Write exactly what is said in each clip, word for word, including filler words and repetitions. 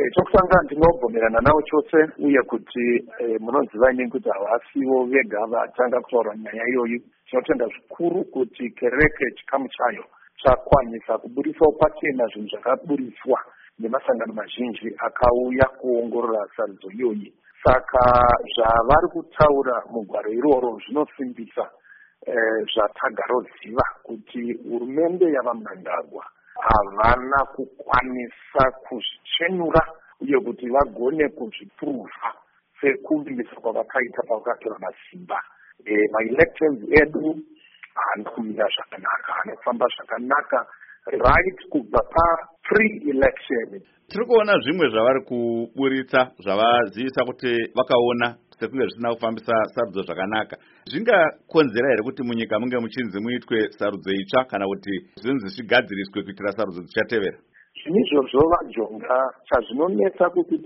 chokutanga ndinobvumirana nawo chose uye kuti munoziva inini kuti havasiwo vega vatanga kutaura nyaya iyoyi. Tinotenda zvikuru kuti kereke chikamu chayo chakwanisa kubudisa pachena zvinhu zvakaburiswa nemasangano mazhinji akauya kuongorora sarudzo iyoyi. Saka zvavari kutaura mugwaro iroro zvinosimbisa zvatagaroziva kuti hurumende yavaMnangagwa havana kukwanisa kuzvichenura uye kuti vagone kuzvipuruva sekuvimbisa kwavakaita pavakatora masimba. Maelections edu haana kumira zvakanaka, anofamba zvakanaka right kubva pa-pre-election. Tiri kuona zvimwe zvavari kuburitsa zvavazivisa kuti vakaona sekunge zvisina kufambisa sarudzo zvakanaka. Zvingakonzera here kuti munyika munge muchinzi muitwe sarudzo itsva kana kuti zvinzi zvigadziriswe kuitira sarudzo dzichatevera? Zvinizvozvo vajonga chazvinonetsa kuti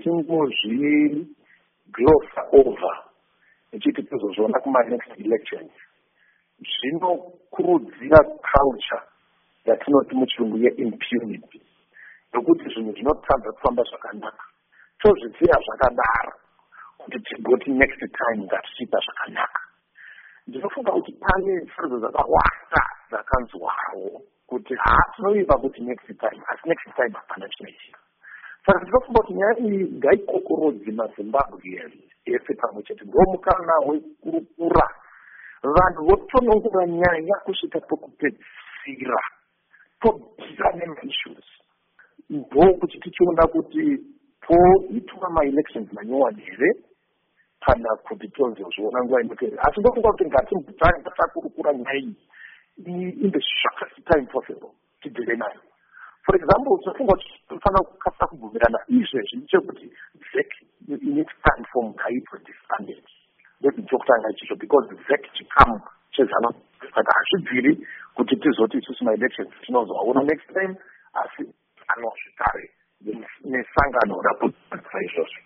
tingozviglosa over ichiti tizozviona kuma-next elections. Zvinokurudzira culture yatinoti muchirungu ye-impunity yokuti zvinhu zvinotadza kufamba zvakanaka tozvisiya zvakadaro kuti tigoti next time ngatichiita zvakanaka. Ndinofunga kuti pane sarudzo dzakawanda dzakanzwawo kuti hatinoipa kuti next time asi next time hapana chinoitika. Saka ndinofunga kuti nyaya iyi ngaikokorodzi maZimbabweans ese pamwe chete ndomukana wekurukura vanhu votonongora nyaya kusvika pokupedzisira tobvira nemaissues ndokuti tichiona kuti poitwa ma-elections manyowani here kana kuti tozozviona nguva inopera. Asi ndofunga kuti ngatimbutane takurukura nyaya iyi in the shortest time possible tidhire nayo. For example, tinofunga kuti tofanira kukasira kubvumirana izvezvi ndechekuti Z E C in its time form ngaitwe disbanded. Ndechokutanga ichicho because Z E C chikamu chezana saka hazvibviri kuti tizoti isusu ma-elections tinozoaona next time asi anozvitare nesangano rakudzisa izvozvo.